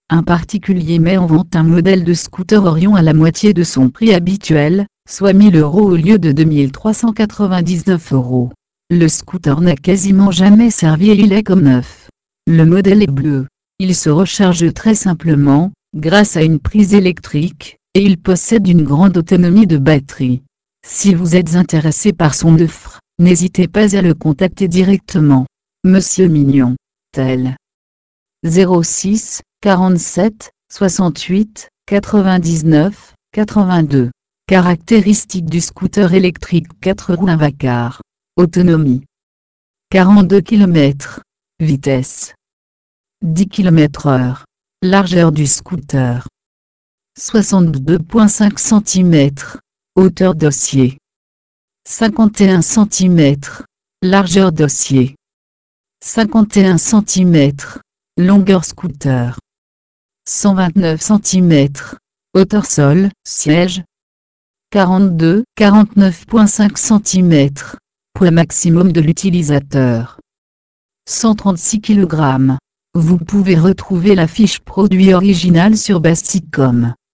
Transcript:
Un particulier met en vente un modèle de scooter Orion à la moitié de son prix habituel, soit 1 000 € au lieu de 2 399 €. Le scooter n'a quasiment jamais servi et il est comme neuf. Le modèle est bleu. Il se recharge très simplement, grâce à une prise électrique, et il possède une grande autonomie de batterie. Si vous êtes intéressé par son offre, n'hésitez pas à le contacter directement. Monsieur Mignon. Tel. 06 47 68 99 82. Caractéristiques du scooter électrique 4 roues 1 vacar. Autonomie 42 km. Vitesse 10 km/h. Largeur du scooter 62,5 cm. Hauteur dossier 51 cm. Largeur dossier 51 cm. Longueur scooter 129 cm. Hauteur sol, siège 49,5 cm. Poids maximum de l'utilisateur 136 kg. Vous pouvez retrouver la fiche produit originale sur Basticom.